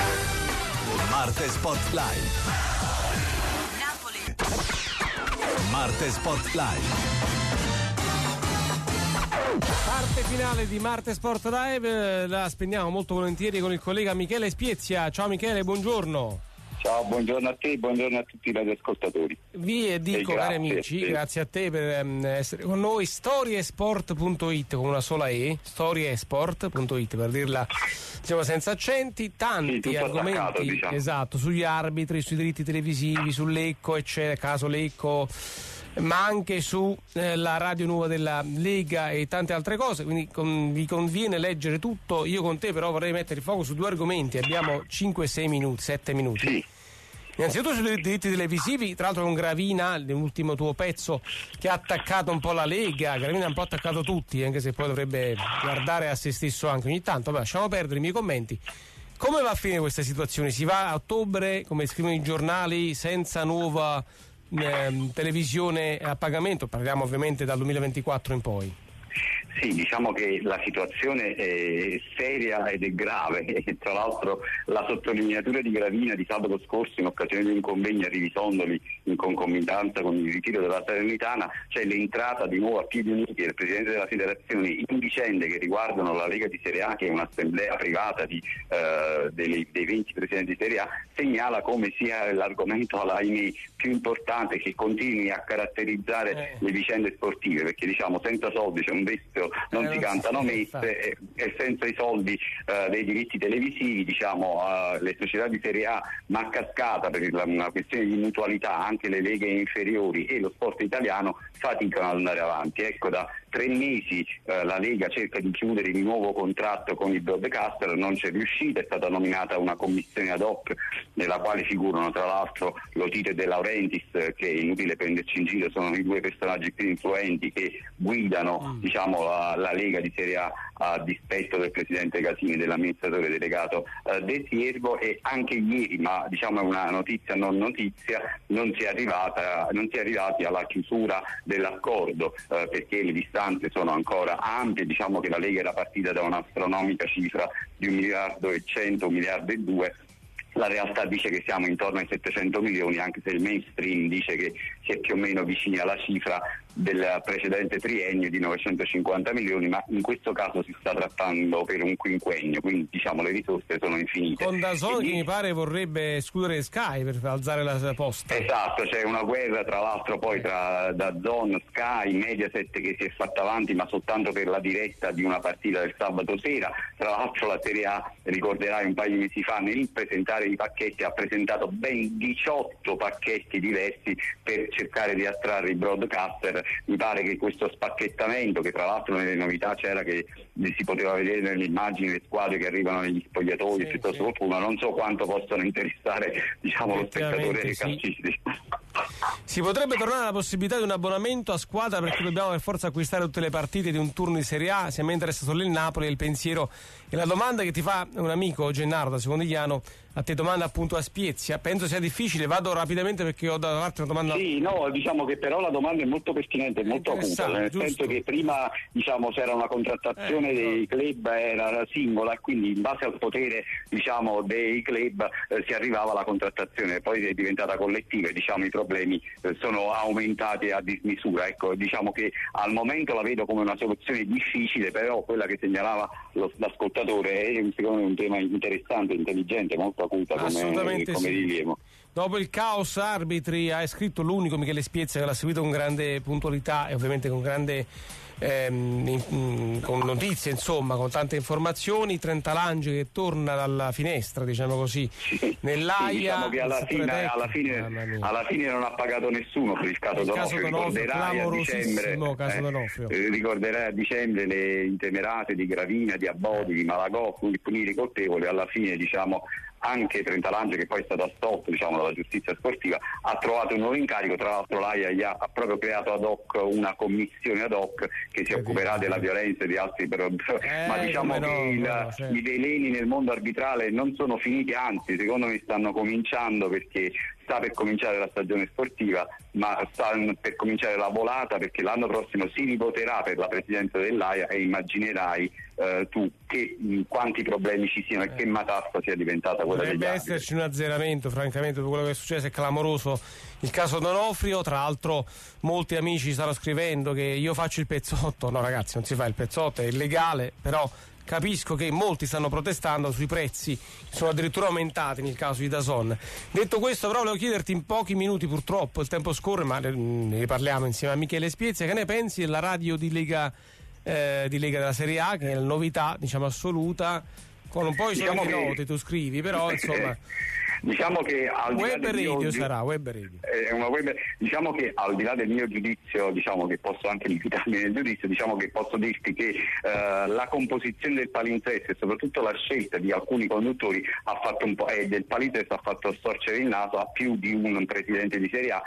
Marte Sport Live. Napoli. Marte Sport Live. Parte finale di Marte Sport Live, la spendiamo molto volentieri con il collega Michele Spiezia. Ciao Michele, buongiorno. Ciao, buongiorno a te, buongiorno a tutti i radioascoltatori. Vi dico, cari amici, sì. grazie a te per um, essere con noi. storiesport punto it con una sola E, storiesport punto it per dirla diciamo senza accenti, tanti sì, argomenti diciamo. esatto, sugli arbitri, sui diritti televisivi, sull'Ecco, eccetera, caso Lecco, ma anche su eh, la radio nuova della Lega e tante altre cose, quindi con, vi conviene leggere tutto. Io con te però vorrei mettere il fuoco su due argomenti, abbiamo cinque sei minuti, sette minuti. Sì. Innanzitutto sui diritti televisivi, tra l'altro con Gravina, l'ultimo tuo pezzo che ha attaccato un po' la Lega. Gravina ha un po' attaccato tutti, anche se poi dovrebbe guardare a se stesso anche ogni tanto. Vabbè, lasciamo perdere i miei commenti. Come va a finire questa situazione? Si va a ottobre, come scrivono i giornali, senza nuova eh, televisione a pagamento? Parliamo ovviamente dal duemilaventiquattro in poi. Sì, diciamo che la situazione è seria ed è grave e tra l'altro la sottolineatura di Gravina di sabato scorso in occasione di un convegno a Rivisondoli in concomitanza con il ritiro della Salernitana, c'è l'entrata di nuovo a piedi uniti del Presidente della Federazione in vicende che riguardano la Lega di Serie A, che è un'assemblea privata di, eh, dei, dei venti Presidenti di Serie A, segnala come sia l'argomento ahimè più importante che continui a caratterizzare eh. le vicende sportive, perché diciamo senza soldi c'è un vestito, non eh, si cantano messe e, e senza i soldi eh, dei diritti televisivi diciamo eh, le società di Serie A, ma a cascata per la, una questione di mutualità anche le leghe inferiori e lo sport italiano faticano ad andare avanti. Ecco, da tre mesi eh, la Lega cerca di chiudere di nuovo contratto con i broadcaster, non c'è riuscita, è stata nominata una commissione ad hoc nella quale figurano tra l'altro Lotito e De Laurentiis, che è inutile prenderci in giro, sono i due personaggi più influenti che guidano mm. diciamo la, la Lega di Serie A a dispetto del presidente Casini e dell'amministratore delegato eh, De Siervo. E anche ieri, ma diciamo è una notizia non notizia, non si è arrivata non si è arrivati alla chiusura dell'accordo eh, perché le distanze sono ancora ampie, diciamo che la Lega era partita da un'astronomica cifra di un miliardo e cento, un miliardo e due. La realtà dice che siamo intorno ai settecento milioni, anche se il mainstream dice che si è più o meno vicini alla cifra del precedente triennio di novecentocinquanta milioni, ma in questo caso si sta trattando per un quinquennio, quindi diciamo le risorse sono infinite. Con DAZN che mi pare vorrebbe escludere Sky per alzare la posta. Esatto, c'è una guerra tra l'altro poi tra DAZN, Sky, Mediaset che si è fatta avanti ma soltanto per la diretta di una partita del sabato sera. Tra l'altro la Serie A, ricorderai un paio di mesi fa, nel presentare i pacchetti ha presentato ben diciotto pacchetti diversi per cercare di attrarre i broadcaster. Mi pare che questo spacchettamento, che tra l'altro nelle novità c'era che si poteva vedere nelle immagini le squadre che arrivano negli spogliatoi, sì, piuttosto sì. Fortuna, non so quanto possono interessare diciamo lo spettatore dei calcisti. Si potrebbe tornare alla possibilità di un abbonamento a squadra, perché dobbiamo per forza acquistare tutte le partite di un turno di Serie A, se a me interessa solo il Napoli. E il pensiero e la domanda che ti fa un amico, Gennaro da Secondigliano, a te domanda appunto a Spiezia, penso sia difficile, vado rapidamente perché ho da parte una domanda. Sì, no, diciamo che però la domanda è molto pertinente, è molto acuta, nel giusto. senso che prima diciamo c'era una contrattazione eh, dei club, era singola, e quindi in base al potere diciamo dei club eh, si arrivava alla contrattazione, poi è diventata collettiva e diciamo i problemi eh, sono aumentati a dismisura. Ecco, diciamo che al momento la vedo come una soluzione difficile, però quella che segnalava lo, l'ascoltatore è secondo me un tema interessante, intelligente, molto acuta come, come sì. rilievo. Dopo il caos arbitri ha scritto l'unico Michele Spiezia, che l'ha seguito con grande puntualità e ovviamente con grande ehm, in, con notizie, insomma, con tante informazioni. Trentalange che torna dalla finestra, diciamo così, sì, nell'Aia. Sì, diciamo che alla fine, alla, fine, alla fine non ha pagato nessuno per il caso D'Onofrio. Ricorderai a dicembre, caso eh, ricorderai a dicembre le intemerate di Gravina, di Abbodi, di Malagò, cui punire i colpevoli. Alla fine diciamo anche Trentalange, che poi è stato assolto diciamo dalla giustizia sportiva, ha trovato un nuovo incarico. Tra l'altro l'Aia gli ha, ha proprio creato ad hoc una commissione ad hoc che si occuperà della violenza e di altri problemi. Eh, ma diciamo che no, il, no, certo. i veleni nel mondo arbitrale non sono finiti, anzi secondo me stanno cominciando, perché sta per cominciare la stagione sportiva, ma sta per cominciare la volata, perché l'anno prossimo si rivoterà per la presidenza dell'Aia e immaginerai eh, tu che mh, quanti problemi ci siano e che matassa sia diventata quella degli Dovrebbe arbitri. esserci un azzeramento, francamente, per quello che è successo è clamoroso. Il caso D'Onofrio, tra l'altro molti amici stanno scrivendo che io faccio il pezzotto. No ragazzi, non si fa il pezzotto, è illegale, però capisco che molti stanno protestando sui prezzi, sono addirittura aumentati nel caso di DAZN. Detto questo, però, volevo chiederti in pochi minuti, purtroppo il tempo scorre, ma ne parliamo insieme a Michele Spiezia, che ne pensi della radio di Lega, eh, di Lega della Serie A, che è la novità diciamo assoluta, con un po' di diciamo che... note tu scrivi, però insomma... Diciamo che al di là web del radio mio, sarà web radio. È una web, diciamo che al di là del mio giudizio, diciamo che posso anche limitarmi nel giudizio, diciamo che posso dirti che eh, la composizione del palinsesto e soprattutto la scelta di alcuni conduttori ha fatto un po' e del palinsesto ha fatto storcere il naso a più di un presidente di Serie A,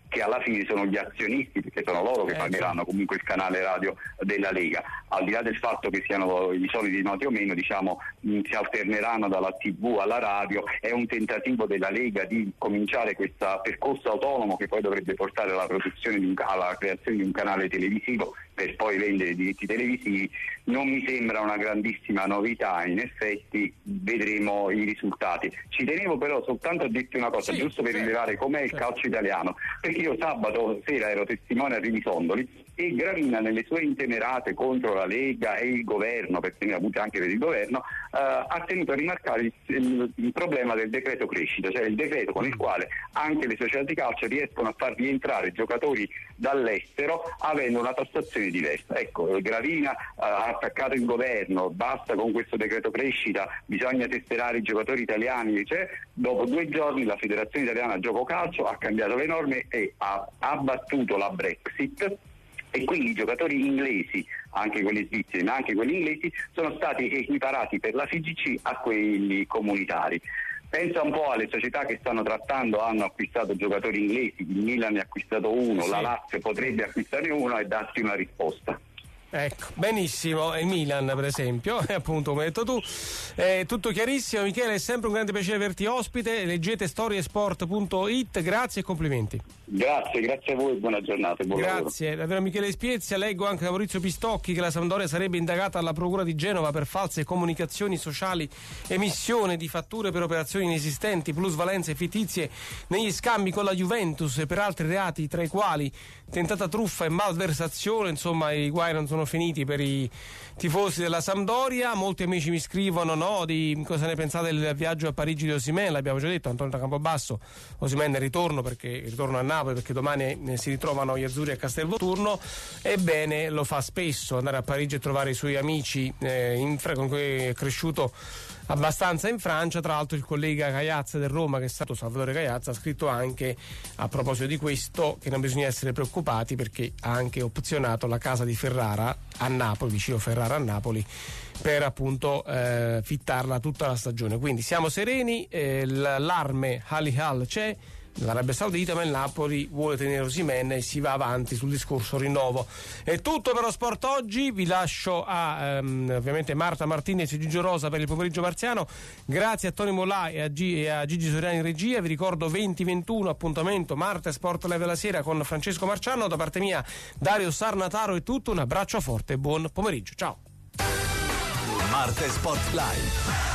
che alla fine sono gli azionisti, perché sono loro che pagheranno comunque il canale radio della Lega. Al di là del fatto che siano i soliti noti o meno, diciamo, mh, si alterneranno dalla tivù alla radio. È un tentativo della Lega di cominciare questo percorso autonomo che poi dovrebbe portare alla produzione di un, alla creazione di un canale televisivo per poi vendere i diritti televisivi. Non mi sembra una grandissima novità, in effetti vedremo i risultati. Ci tenevo però soltanto a dirti una cosa, sì, giusto per certo, rilevare com'è certo. il calcio italiano, perché io sabato sera ero testimone a Rivisondoli e Gravina nelle sue intemerate contro la Lega e il governo, perché ne ha avute anche per il governo, eh, ha tenuto a rimarcare il, il, il problema del decreto crescita, cioè il decreto con il quale anche le società di calcio riescono a far rientrare giocatori dall'estero avendo una tassazione diversa. Ecco, Gravina eh, ha attaccato il governo, basta con questo decreto crescita, bisogna tesserare i giocatori italiani, cioè, dopo due giorni la Federazione Italiana Gioco Calcio ha cambiato le norme e ha abbattuto la Brexit, e quindi i giocatori inglesi, anche quelli svizzeri ma anche quelli inglesi, sono stati equiparati per la F I G C a quelli comunitari. Pensa un po' alle società che stanno trattando, hanno acquistato giocatori inglesi, il Milan ne ha acquistato uno, sì. la Lazio potrebbe acquistare uno e darti una risposta. Ecco, benissimo, il Milan per esempio, e appunto come hai detto tu, è tutto chiarissimo. Michele, è sempre un grande piacere averti ospite, leggete storiesport punto it, grazie e complimenti. Grazie, grazie a voi, buona giornata e buon Grazie, lavoro. davvero Michele Spiezia. Leggo anche da Maurizio Pistocchi che la Sampdoria sarebbe indagata alla Procura di Genova per false comunicazioni sociali, emissione di fatture per operazioni inesistenti, plusvalenze fittizie negli scambi con la Juventus e per altri reati, tra i quali tentata truffa e malversazione. Insomma, i guai non sono finiti per i tifosi della Sampdoria. Molti amici mi scrivono, no, di cosa ne pensate del viaggio a Parigi di Osimhen. L'abbiamo già detto, Antonio da Campobasso, Osimhen è ritorno perché ritorno a Napoli, perché domani si ritrovano gli azzurri a Castelvolturno. Ebbene, lo fa spesso andare a Parigi e trovare i suoi amici eh, in, con cui è cresciuto abbastanza in Francia. Tra l'altro il collega Cagliazza del Roma, che è stato Salvatore Cagliazza, ha scritto anche a proposito di questo che non bisogna essere preoccupati perché ha anche opzionato la casa di Ferrara a Napoli, vicino Ferrara a Napoli, per appunto eh, fittarla tutta la stagione. Quindi siamo sereni, eh, l'allarme Al Hilal c'è l'Arabia Saudita, ma il Napoli vuole tenere Osimhen e si va avanti sul discorso rinnovo. È tutto per lo sport oggi, vi lascio a um, ovviamente Marta Martinez e Gigio Rosa per il pomeriggio marziano. Grazie a Tony Molà e a, G- e a Gigi Soriani in regia. Vi ricordo venti ventuno appuntamento Marta Sport Live la sera con Francesco Marciano. Da parte mia Dario Sarnataro è tutto, un abbraccio forte e buon pomeriggio, ciao. Marta Sport Live.